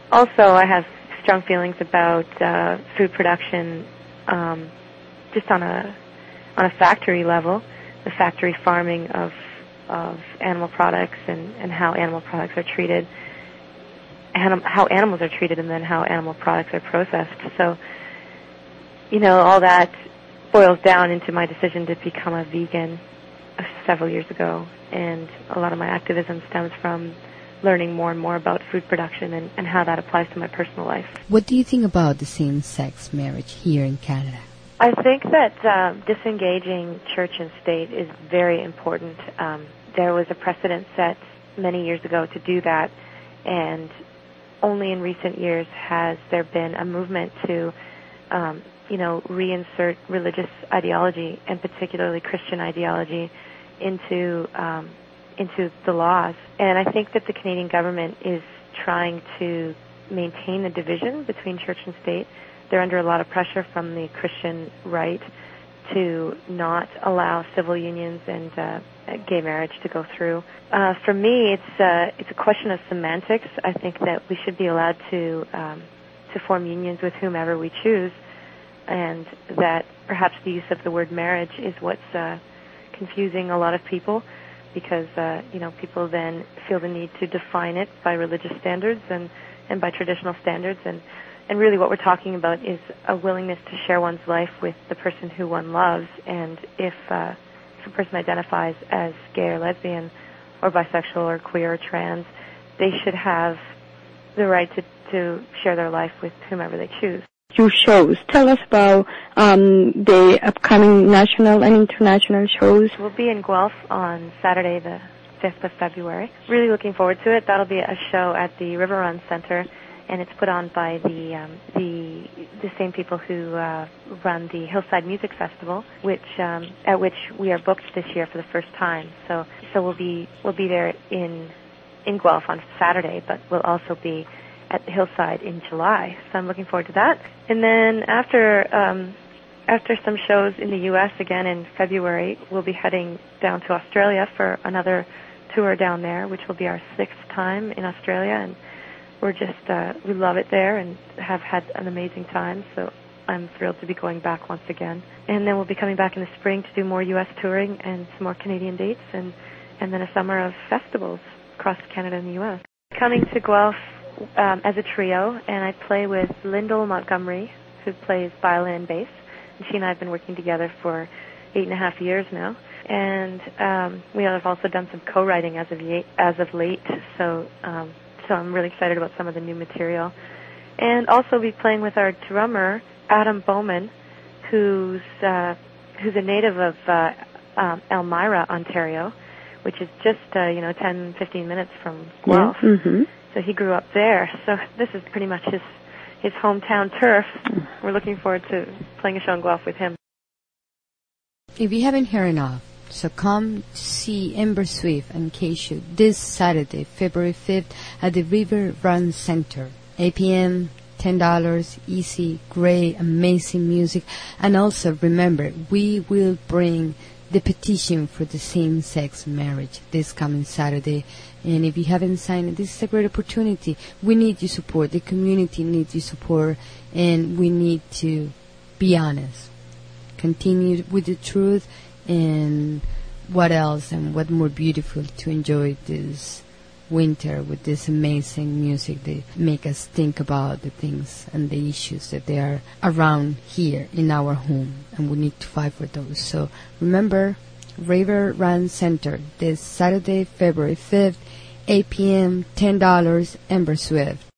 Also, I have strong feelings about food production, just on a factory level, the factory farming of animal products and how animal products are treated, how animals are treated, and then how animal products are processed. So, all that boils down into my decision to become a vegan several years ago, and a lot of my activism stems from learning more and more about food production and how that applies to my personal life. What do you think about the same-sex marriage here in Canada? I think that disengaging church and state is very important. There was a precedent set many years ago to do that, and only in recent years has there been a movement to reinsert religious ideology, and particularly Christian ideology, into the laws. And I think that the Canadian government is trying to maintain the division between church and state. They're under a lot of pressure from the Christian right to not allow civil unions and gay marriage to go through. For me, it's a question of semantics. I think that we should be allowed to form unions with whomever we choose, and that perhaps the use of the word marriage is what's confusing a lot of people, because people then feel the need to define it by religious standards and by traditional standards, and really what we're talking about is a willingness to share one's life with the person who one loves. And if a person identifies as gay or lesbian or bisexual or queer or trans, they should have the right to share their life with whomever they choose. Your shows. Tell us about the upcoming national and international shows. We'll be in Guelph on Saturday, the 5th of February. Really looking forward to it. That'll be a show at the River Run Center, and it's put on by the same people who run the Hillside Music Festival, at which we are booked this year for the first time. So we'll be there in Guelph on Saturday, but we'll also be at the Hillside in July. So I'm looking forward to that. And then after some shows in the U.S. again in February, we'll be heading down to Australia for another tour down there, which will be our 6th time in Australia, and we're just we love it there and have had an amazing time. So I'm thrilled to be going back once again. And then we'll be coming back in the spring to do more U.S. touring and some more Canadian dates, and then a summer of festivals across Canada and the U.S. Coming to Guelph as a trio, and I play with Lyndall Montgomery, who plays violin and bass. And she and I have been working together for 8.5 years now. And we have also done some co-writing as of late. So I'm really excited about some of the new material. And also be playing with our drummer, Adam Bowman, who's a native of Elmira, Ontario, which is just 10, 15 minutes from Guelph. Yeah. Mm-hmm. So he grew up there. So this is pretty much his hometown turf. We're looking forward to playing a show in Guelph with him. If you haven't heard enough, so come to see Amber Swift and Keishu this Saturday, February 5th at the River Run Center. 8 p.m., $10, easy, great, amazing music. And also remember, we will bring the petition for the same-sex marriage this coming Saturday. And if you haven't signed it, this is a great opportunity. We need your support. The community needs your support. And we need to be honest. Continue with the truth. And what else and what more beautiful to enjoy this winter with this amazing music that make us think about the things and the issues that they are around here in our home, and we need to fight for those. So remember, River Run Center this Saturday, February 5th, 8 p.m., $10, Amber Swift.